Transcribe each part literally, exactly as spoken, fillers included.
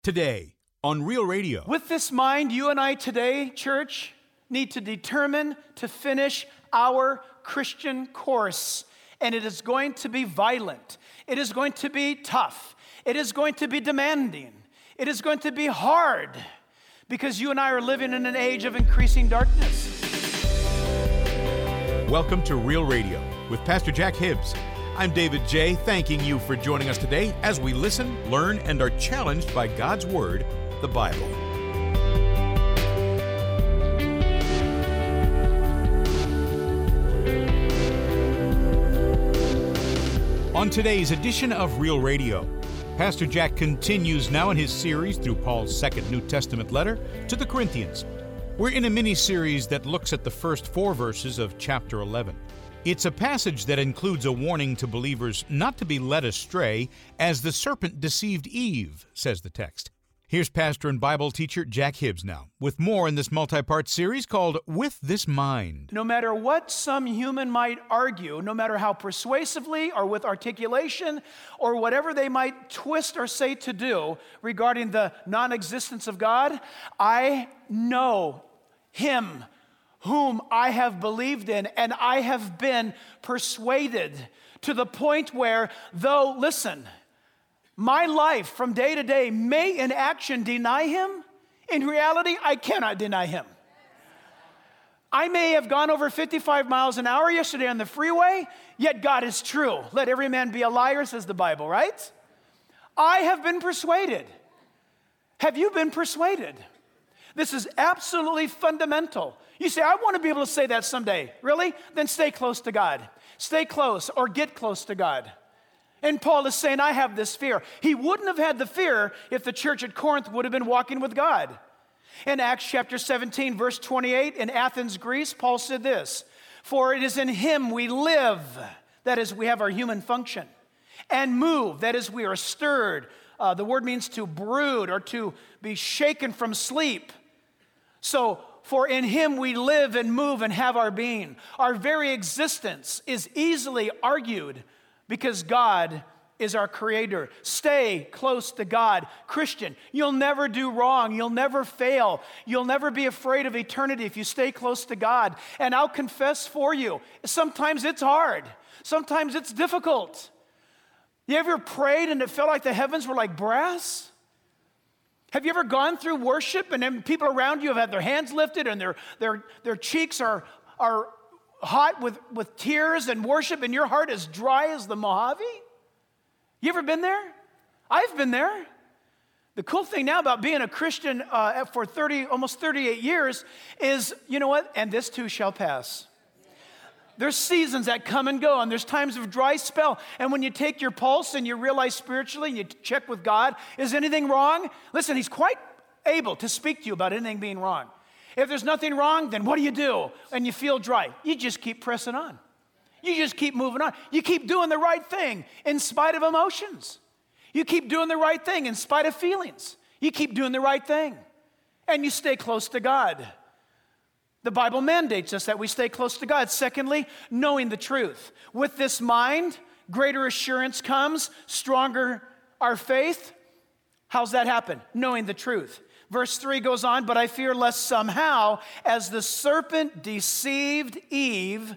Today on Real Radio. With this mind, you and I today, church, need to determine to finish our Christian course. And it is going to be violent. It is going to be tough. It is going to be demanding. It is going to be hard because you and I are living in an age of increasing darkness. Welcome to Real Radio with Pastor Jack Hibbs. I'm David J., thanking you for joining us today as we listen, learn, and are challenged by God's Word, the Bible. On today's edition of Real Radio, Pastor Jack continues now in his series through Paul's second New Testament letter to the Corinthians. We're in a mini-series that looks at the first four verses of chapter eleven. It's a passage that includes a warning to believers not to be led astray as the serpent deceived Eve, says the text. Here's pastor and Bible teacher Jack Hibbs now, with more in this multi-part series called With This Mind. No matter what some human might argue, no matter how persuasively or with articulation or whatever they might twist or say to do regarding the non-existence of God, I know Him whom I have believed in, and I have been persuaded to the point where, though, listen, my life from day to day may in action deny Him, in reality, I cannot deny Him. I may have gone over fifty-five miles an hour yesterday on the freeway, yet God is true. Let every man be a liar, says the Bible, right? I have been persuaded. Have you been persuaded? This is absolutely fundamental. You say, I want to be able to say that someday. Really? Then stay close to God. Stay close or get close to God. And Paul is saying, I have this fear. He wouldn't have had the fear if the church at Corinth would have been walking with God. In Acts chapter seventeen, verse twenty-eight, in Athens, Greece, Paul said this, for it is in Him we live, that is, we have our human function, and move, that is, we are stirred. Uh, the word means to brood or to be shaken from sleep. So, for in Him we live and move and have our being. Our very existence is easily argued because God is our creator. Stay close to God. Christian, you'll never do wrong. You'll never fail. You'll never be afraid of eternity if you stay close to God. And I'll confess for you, sometimes it's hard. Sometimes it's difficult. You ever prayed and it felt like the heavens were like brass? Have you ever gone through worship and then people around you have had their hands lifted and their their their cheeks are are hot with, with tears and worship and your heart is dry as the Mojave? You ever been there? I've been there. The cool thing now about being a Christian uh, for thirty, almost thirty-eight years is, you know what? And this too shall pass. There's seasons that come and go, and there's times of dry spell. And when you take your pulse and you realize spiritually, and you check with God, is anything wrong? Listen, He's quite able to speak to you about anything being wrong. If there's nothing wrong, then what do you do? And you feel dry. You just keep pressing on. You just keep moving on. You keep doing the right thing in spite of emotions. You keep doing the right thing in spite of feelings. You keep doing the right thing. And you stay close to God. The Bible mandates us that we stay close to God. Secondly, knowing the truth. With this mind, greater assurance comes, stronger our faith. How's that happen? Knowing the truth. Verse three goes on, but I fear lest somehow, as the serpent deceived Eve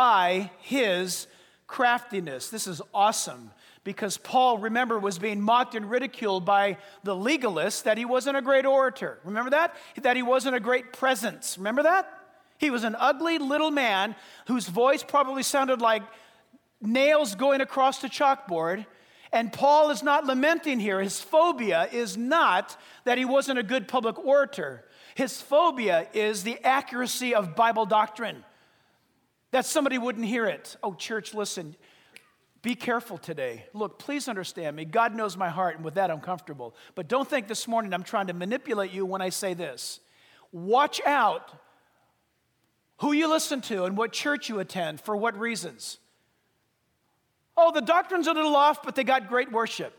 by his craftiness. This is awesome because Paul, remember, was being mocked and ridiculed by the legalists that he wasn't a great orator. Remember that? That he wasn't a great presence. Remember that? He was an ugly little man whose voice probably sounded like nails going across the chalkboard. And Paul is not lamenting here. His phobia is not that he wasn't a good public orator. His phobia is the accuracy of Bible doctrine. That somebody wouldn't hear it. Oh, church, listen. Be careful today. Look, please understand me. God knows my heart, and with that I'm comfortable. But don't think this morning I'm trying to manipulate you when I say this. Watch out who you listen to and what church you attend, for what reasons. Oh, the doctrine's a little off, but they got great worship.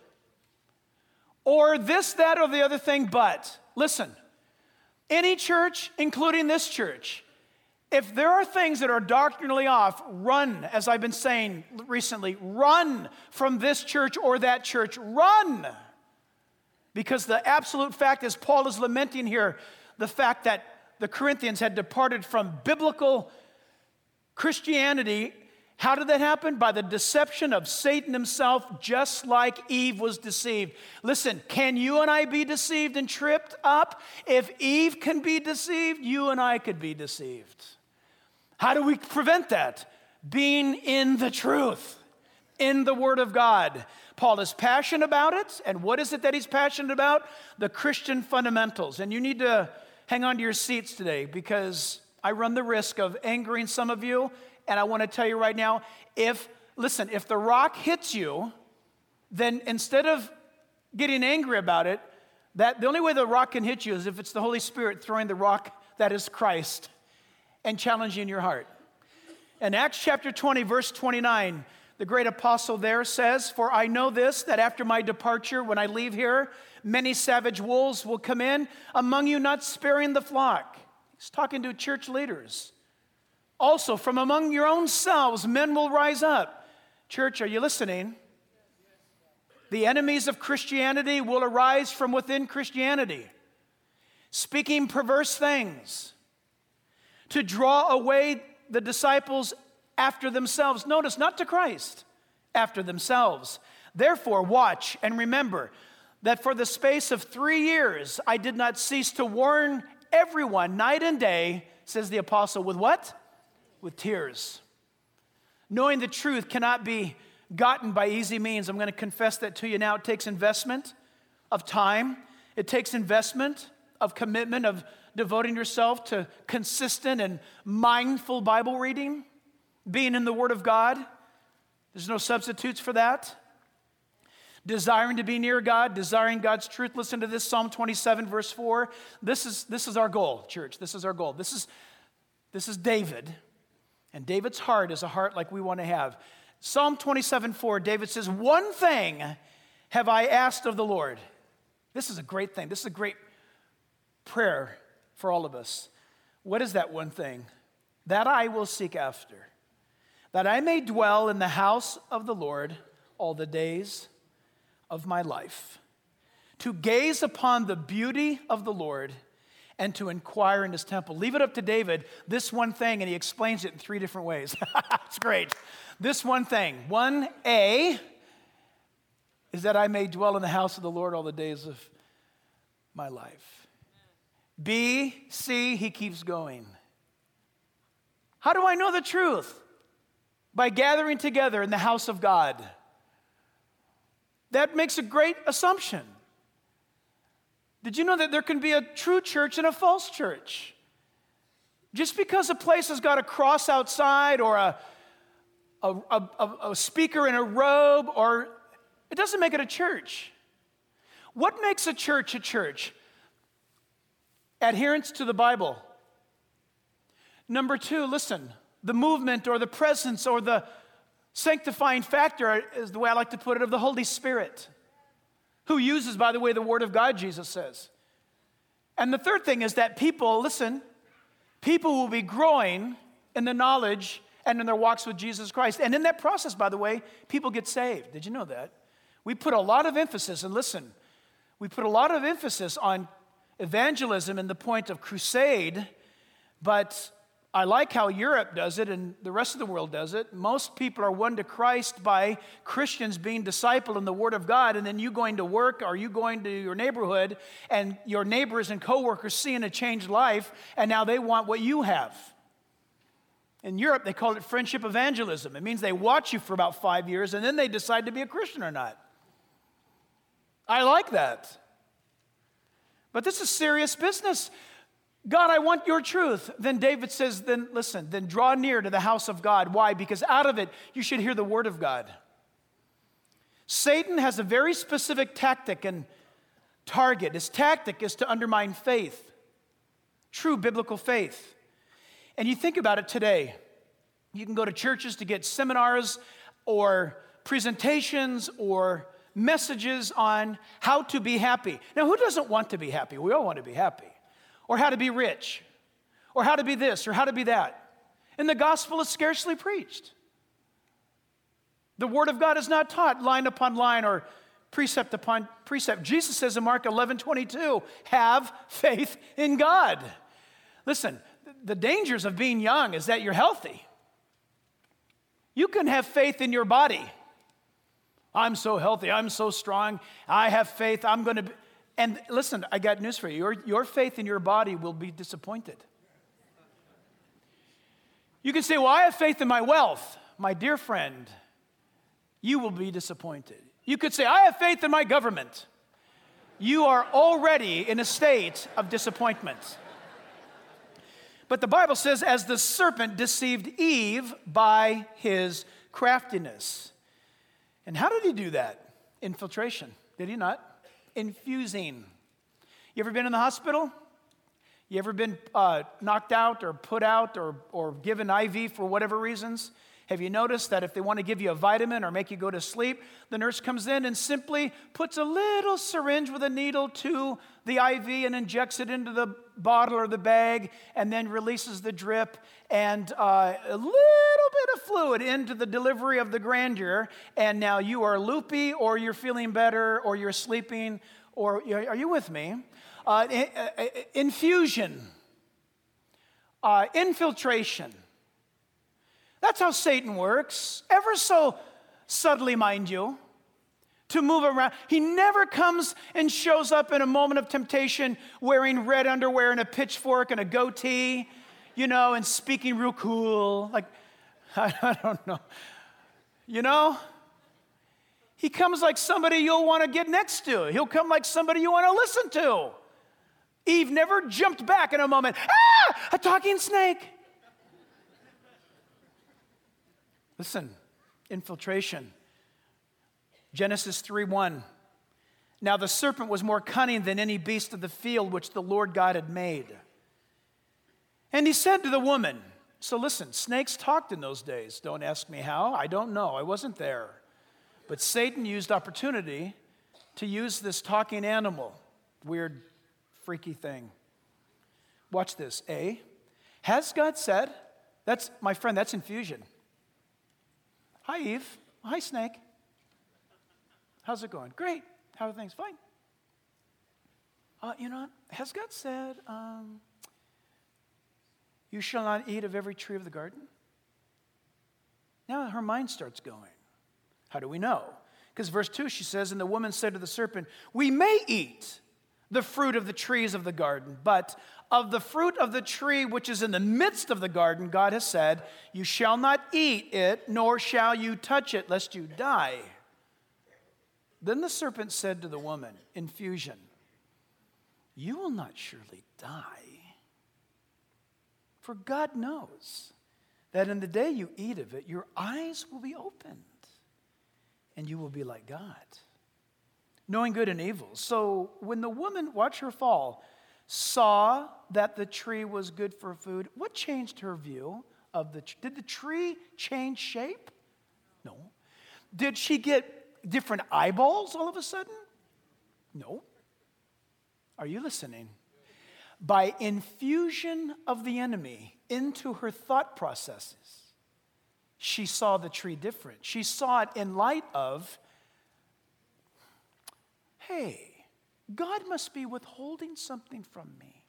Or this, that, or the other thing, but. Listen, any church, including this church, if there are things that are doctrinally off, run, as I've been saying recently, run from this church or that church, run. Because the absolute fact is, Paul is lamenting here the fact that the Corinthians had departed from biblical Christianity. How did that happen? By the deception of Satan himself, just like Eve was deceived. Listen, can you and I be deceived and tripped up? If Eve can be deceived, you and I could be deceived. How do we prevent that? Being in the truth, in the Word of God. Paul is passionate about it, and what is it that he's passionate about? The Christian fundamentals. And you need to hang on to your seats today, because I run the risk of angering some of you. And I want to tell you right now, if, listen, if the rock hits you, then instead of getting angry about it, that the only way the rock can hit you is if it's the Holy Spirit throwing the rock that is Christ and challenging your heart. In Acts chapter twenty, verse twenty-nine, the great apostle there says, "For I know this, that after my departure, when I leave here, many savage wolves will come in among you, not sparing the flock." He's talking to church leaders. "Also, from among your own selves, men will rise up." Church, are you listening? The enemies of Christianity will arise from within Christianity, speaking perverse things to draw away the disciples after themselves. Notice, not to Christ, after themselves. "Therefore, watch and remember that for the space of three years I did not cease to warn everyone night and day," says the apostle, with what? With tears. Knowing the truth cannot be gotten by easy means. I'm going to confess that to you now. It takes investment of time. It takes investment of commitment, of devoting yourself to consistent and mindful Bible reading, being in the Word of God. There's no substitutes for that. Desiring to be near God, desiring God's truth. Listen to this, Psalm twenty-seven, verse four. This is, this is our goal, church. This is our goal. This is, this is David. And David's heart is a heart like we want to have. Psalm twenty-seven, four, David says, "One thing have I asked of the Lord." This is a great thing. This is a great prayer for all of us. What is that one thing? "That I will seek after, that I may dwell in the house of the Lord all the days of my life, to gaze upon the beauty of the Lord and to inquire in his temple." Leave it up to David, this one thing, and he explains it in three different ways. It's great. This one thing. One, A, is that I may dwell in the house of the Lord all the days of my life. B, C, he keeps going. How do I know the truth? By gathering together in the house of God. That makes a great assumption. Did you know that there can be a true church and a false church? Just because a place has got a cross outside or a, a, a, a speaker in a robe, or it doesn't make it a church. What makes a church a church? Adherence to the Bible. Number two, listen, the movement or the presence or the sanctifying factor is the way I like to put it, of the Holy Spirit, who uses, by the way, the Word of God, Jesus says. And the third thing is that people, listen, people will be growing in the knowledge and in their walks with Jesus Christ. And in that process, by the way, people get saved. Did you know that? We put a lot of emphasis, and listen, we put a lot of emphasis on evangelism and the point of crusade, but I like how Europe does it and the rest of the world does it. Most people are won to Christ by Christians being discipled in the Word of God, and then you going to work or you going to your neighborhood and your neighbors and coworkers seeing a changed life, and now they want what you have. In Europe, they call it friendship evangelism. It means they watch you for about five years and then they decide to be a Christian or not. I like that. But this is serious business. God, I want your truth. Then David says, then listen, then draw near to the house of God. Why? Because out of it, you should hear the word of God. Satan has a very specific tactic and target. His tactic is to undermine faith, true biblical faith. And you think about it today. You can go to churches to get seminars or presentations or messages on how to be happy. Now, who doesn't want to be happy? We all want to be happy. Or how to be rich, or how to be this, or how to be that. And the gospel is scarcely preached. The word of God is not taught line upon line or precept upon precept. Jesus says in Mark eleven twenty-two, have faith in God. Listen, the dangers of being young is that you're healthy. You can have faith in your body. I'm so healthy, I'm so strong, I have faith, I'm going to be... And listen, I got news for you. Your, your faith in your body will be disappointed. You can say, well, I have faith in my wealth. My dear friend, you will be disappointed. You could say, I have faith in my government. You are already in a state of disappointment. But the Bible says, as the serpent deceived Eve by his craftiness. And how did he do that? Infiltration. Did he not? Infusing. You ever been in the hospital? You ever been uh, knocked out or put out or, or given I V for whatever reasons? Have you noticed that if they want to give you a vitamin or make you go to sleep, the nurse comes in and simply puts a little syringe with a needle to the I V and injects it into the bottle or the bag and then releases the drip and uh, a little bit of fluid into the delivery of the grandeur, and now you are loopy or you're feeling better or you're sleeping, or are you with me? Uh, infusion, uh, infiltration. That's how Satan works, ever so subtly, mind you, to move around. He never comes and shows up in a moment of temptation wearing red underwear and a pitchfork and a goatee, you know, and speaking real cool. Like, I don't know. You know? He comes like somebody you'll want to get next to. He'll come like somebody you want to listen to. Eve never jumped back in a moment. Ah, a talking snake. Listen, infiltration. Genesis three one. Now the serpent was more cunning than any beast of the field which the Lord God had made. And he said to the woman, so listen, snakes talked in those days. Don't ask me how. I don't know. I wasn't there. But Satan used opportunity to use this talking animal. Weird, freaky thing. Watch this. A, has God said, that's, my friend, that's infusion. Hi, Eve. Hi, snake. How's it going? Great. How are things? Fine. Uh, you know what? Has God said, um, you shall not eat of every tree of the garden? Now her mind starts going. How do we know? Because verse two, she says, and the woman said to the serpent, we may eat the fruit of the trees of the garden, but of the fruit of the tree which is in the midst of the garden, God has said, you shall not eat it, nor shall you touch it, lest you die. Then the serpent said to the woman, infusion, you will not surely die. For God knows that in the day you eat of it, your eyes will be opened, and you will be like God, knowing good and evil. So when the woman, watch her fall, saw that the tree was good for food, what changed her view of the tree? Did the tree change shape? No. Did she get different eyeballs all of a sudden? No. Are you listening? By infusion of the enemy into her thought processes, she saw the tree different. She saw it in light of, hey, God must be withholding something from me.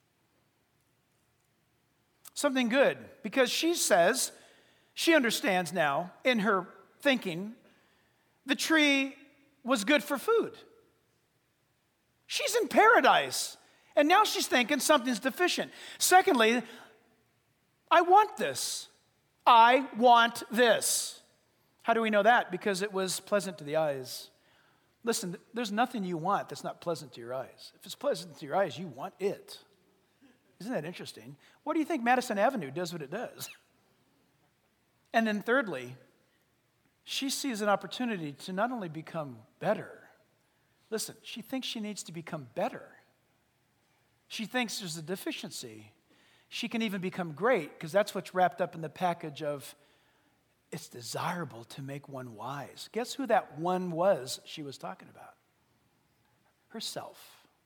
Something good, because she says, she understands now in her thinking, the tree was good for food. She's in paradise, and now she's thinking something's deficient. Secondly, I want this. I want this. How do we know that? Because it was pleasant to the eyes. Listen, there's nothing you want that's not pleasant to your eyes. If it's pleasant to your eyes, you want it. Isn't that interesting? What do you think Madison Avenue does what it does? And then thirdly, she sees an opportunity to not only become better. Listen, she thinks she needs to become better. She thinks there's a deficiency. She can even become great, because that's what's wrapped up in the package of it's desirable to make one wise. Guess who that one was she was talking about? Herself.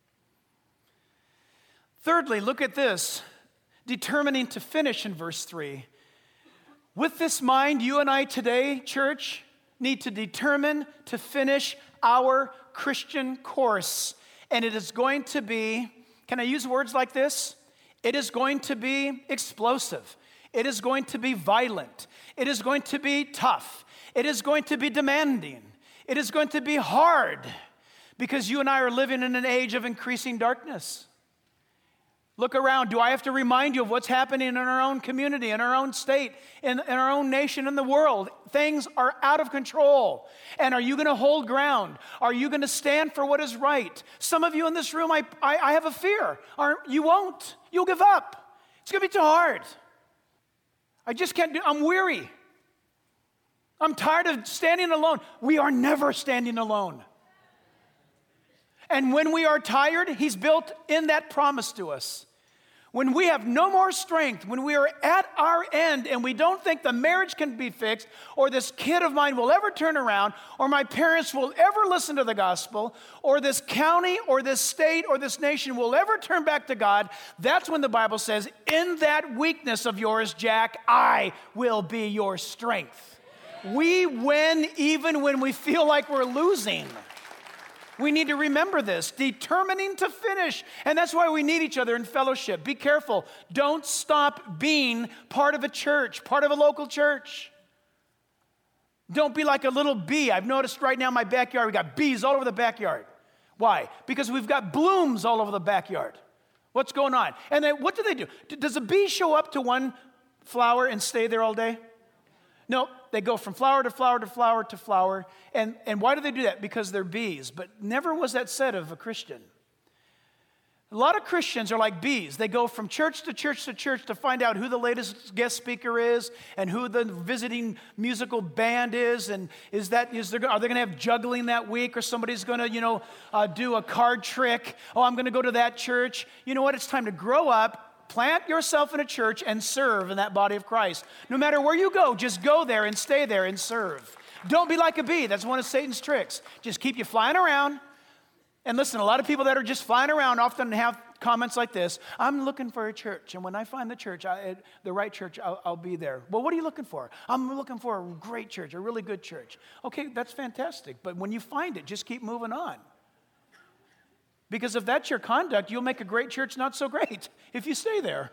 Thirdly, look at this. Determining to finish in verse three. With this mind, you and I today, church, need to determine to finish our Christian course. And it is going to be, can I use words like this? It is going to be explosive. It is going to be violent. It is going to be tough. It is going to be demanding. It is going to be hard because you and I are living in an age of increasing darkness. Look around. Do I have to remind you of what's happening in our own community, in our own state, in, in our own nation, in the world? Things are out of control. And are you going to hold ground? Are you going to stand for what is right? Some of you in this room, I, I, I have a fear. Are, you won't. You'll give up. It's going to be too hard. I just can't do it. I'm weary. I'm tired of standing alone. We are never standing alone. And when we are tired, he's built in that promise to us. When we have no more strength, when we are at our end and we don't think the marriage can be fixed, or this kid of mine will ever turn around, or my parents will ever listen to the gospel, or this county or this state or this nation will ever turn back to God, that's when the Bible says, in that weakness of yours, Jack, I will be your strength. We win even when we feel like we're losing. We need to remember this, determining to finish. And that's why we need each other in fellowship. Be careful. Don't stop being part of a church, part of a local church. Don't be like a little bee. I've noticed right now in my backyard, we got bees all over the backyard. Why? Because we've got blooms all over the backyard. What's going on? And then what do they do? Does a bee show up to one flower and stay there all day? No, they go from flower to flower to flower to flower. And, and why do they do that? Because they're bees. But never was that said of a Christian. A lot of Christians are like bees. They go from church to church to church to find out who the latest guest speaker is and who the visiting musical band is. And is that, is there, are they going to have juggling that week? Or somebody's going to, you know, uh, do a card trick? Oh, I'm going to go to that church. You know what? It's time to grow up. Plant yourself in a church and serve in that body of Christ. No matter where you go, just go there and stay there and serve. Don't be like a bee. That's one of Satan's tricks. Just keep you flying around. And listen, a lot of people that are just flying around often have comments like this. I'm looking for a church, and when I find the church, I, the right church, I'll, I'll be there. Well, what are you looking for? I'm looking for a great church, a really good church. Okay, that's fantastic. But when you find it, just keep moving on. Because if that's your conduct, you'll make a great church not so great if you stay there.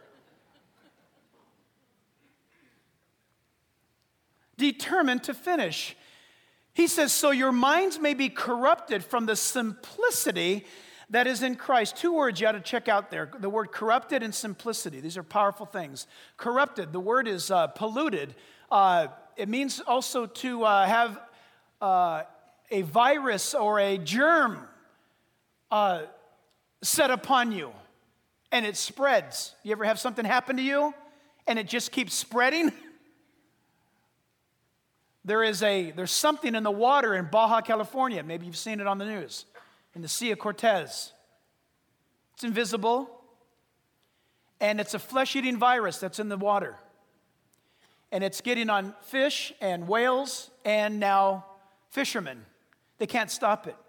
Determined to finish. He says, so your minds may be corrupted from the simplicity that is in Christ. Two words you ought to check out there. The word corrupted and simplicity. These are powerful things. Corrupted, the word is uh, polluted. Uh, it means also to uh, have uh, a virus or a germ Uh, set upon you, and it spreads. You ever have something happen to you, and it just keeps spreading? There is a, there's something in the water in Baja, California. Maybe you've seen it on the news, in the Sea of Cortez. It's invisible, and it's a flesh-eating virus that's in the water. And it's getting on fish and whales and now fishermen. They can't stop it.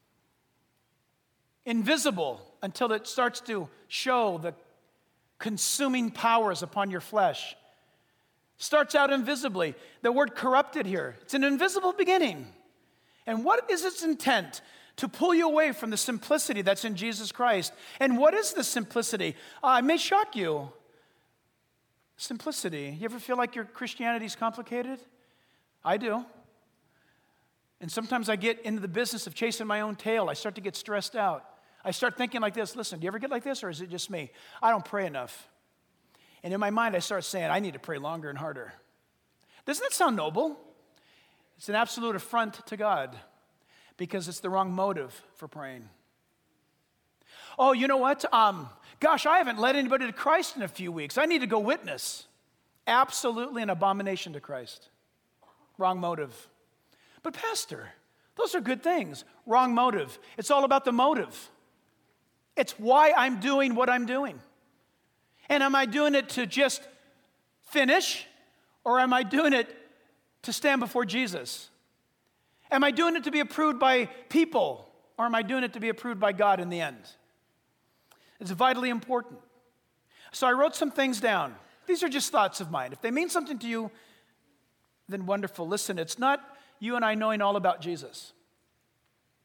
Invisible until it starts to show the consuming powers upon your flesh. Starts out invisibly. The word corrupted here, it's an invisible beginning. And what is its intent? To pull you away from the simplicity that's in Jesus Christ. And what is the simplicity? Uh, it may shock you. Simplicity. You ever feel like your Christianity is complicated? I do. And sometimes I get into the business of chasing my own tail. I start to get stressed out. I start thinking like this. Listen, do you ever get like this, or is it just me? I don't pray enough. And in my mind, I start saying, I need to pray longer and harder. Doesn't that sound noble? It's an absolute affront to God because it's the wrong motive for praying. Oh, you know what? Um, gosh, I haven't led anybody to Christ in a few weeks. I need to go witness. Absolutely an abomination to Christ. Wrong motive. But pastor, those are good things. Wrong motive. It's all about the motive. It's why I'm doing what I'm doing. And am I doing it to just finish, or am I doing it to stand before Jesus? Am I doing it to be approved by people, or am I doing it to be approved by God in the end? It's vitally important. So I wrote some things down. These are just thoughts of mine. If they mean something to you, then wonderful. Listen, it's not you and I knowing all about Jesus.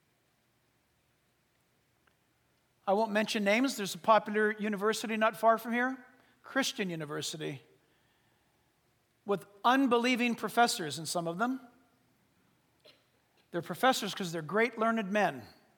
I won't mention names. There's a popular university not far from here, Christian University, with unbelieving professors in some of them. They're professors because they're great learned men.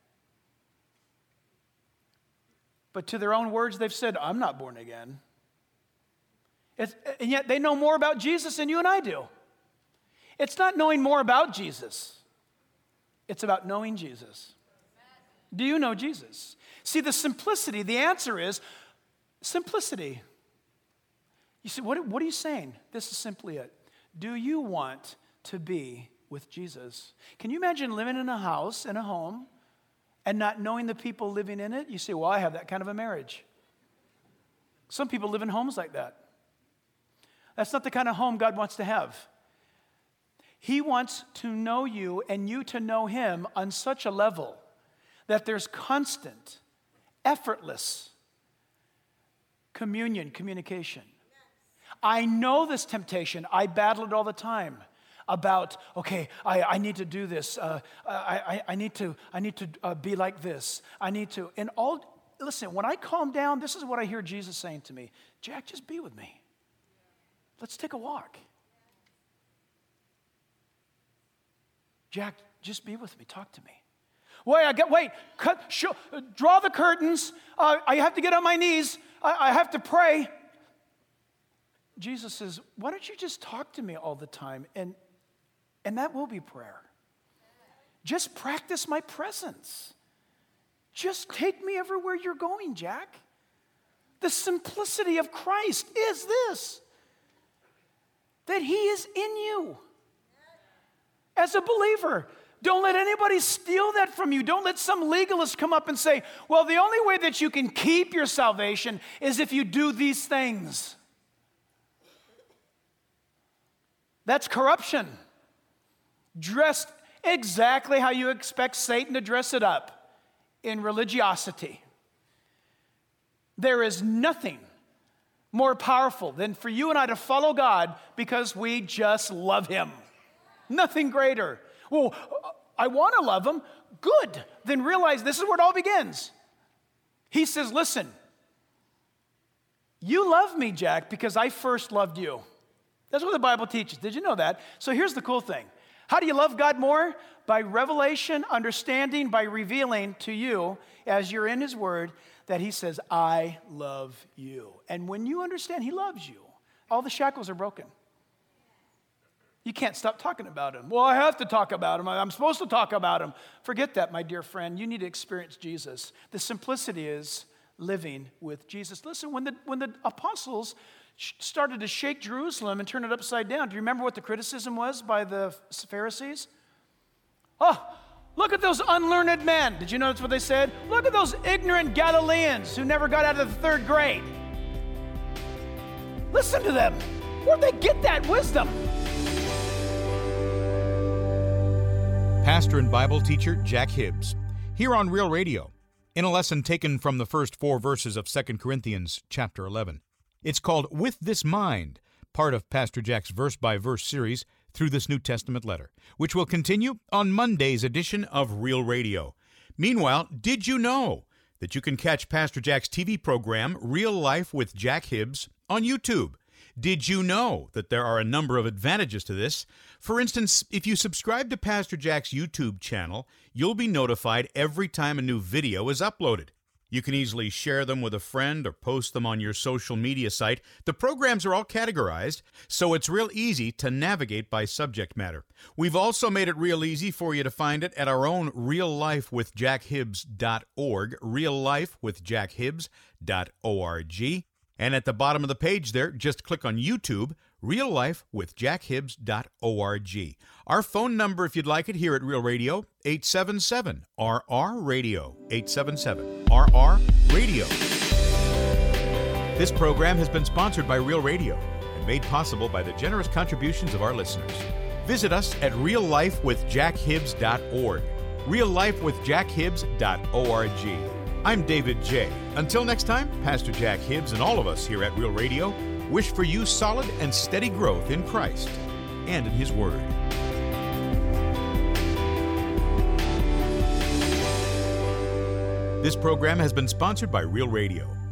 But to their own words, they've said, I'm not born again. It's, and yet they know more about Jesus than you and I do. It's not knowing more about Jesus. It's about knowing Jesus. Do you know Jesus? See, the simplicity, the answer is simplicity. You say, what, what are you saying? This is simply it. Do you want to be with Jesus? Can you imagine living in a house, in a home, and not knowing the people living in it? You say, well, I have that kind of a marriage. Some people live in homes like that. That's not the kind of home God wants to have. He wants to know you and you to know him on such a level that there's constant, effortless communion, communication. I know this temptation. I battle it all the time about, okay, I, I need to do this. Uh, I, I, I need to, I need to uh, be like this. I need to, and all, listen, when I calm down, this is what I hear Jesus saying to me. Jack, just be with me. Let's take a walk. Jack, just be with me. Talk to me. Wait, I get, wait, cut, show, draw the curtains. Uh, I have to get on my knees. I, I have to pray. Jesus says, why don't you just talk to me all the time? And, and that will be prayer. Just practice my presence. Just take me everywhere you're going, Jack. The simplicity of Christ is this, that he is in you. As a believer, don't let anybody steal that from you. Don't let some legalist come up and say, well, the only way that you can keep your salvation is if you do these things. That's corruption. Dressed exactly how you expect Satan to dress it up, in religiosity. There is nothing more powerful than for you and I to follow God because we just love him. Nothing greater. Well, I want to love him. Good. Then realize this is where it all begins. He says, listen, you love me, Jack, because I first loved you. That's what the Bible teaches. Did you know that? So here's the cool thing. How do you love God more? By revelation, understanding, by revealing to you, as you're in his word, that he says, I love you. And when you understand he loves you, all the shackles are broken. You can't stop talking about him. Well, I have to talk about him. I'm supposed to talk about him. Forget that, my dear friend. You need to experience Jesus. The simplicity is living with Jesus. Listen, when the, when the apostles started to shake Jerusalem and turn it upside down, do you remember what the criticism was by the Pharisees? Oh, look at those unlearned men. Did you notice what they said? Look at those ignorant Galileans who never got out of the third grade. Listen to them. Where'd they get that wisdom? Pastor and Bible teacher Jack Hibbs, here on Real Radio, in a lesson taken from the first four verses of Second Corinthians chapter eleven. It's called With This Mind, part of Pastor Jack's verse-by-verse series through this New Testament letter, which will continue on Monday's edition of Real Radio. Meanwhile, did you know that you can catch Pastor Jack's T V program, Real Life with Jack Hibbs, on YouTube? Did you know that there are a number of advantages to this? For instance, if you subscribe to Pastor Jack's YouTube channel, you'll be notified every time a new video is uploaded. You can easily share them with a friend or post them on your social media site. The programs are all categorized, so it's real easy to navigate by subject matter. We've also made it real easy for you to find it at our own real life with jack hibbs dot org, real life with jack hibbs dot org. And at the bottom of the page there, just click on YouTube, Real Life with jack hibbs dot org. Our phone number, if you'd like it, here at Real Radio, eight seven seven R R Radio, eight seven seven R R Radio. This program has been sponsored by Real Radio and made possible by the generous contributions of our listeners. Visit us at real life with jack hibbs dot org, real life with jack hibbs dot org. I'm David J. Until next time, Pastor Jack Hibbs and all of us here at Real Radio wish for you solid and steady growth in Christ and in His Word. This program has been sponsored by Real Radio.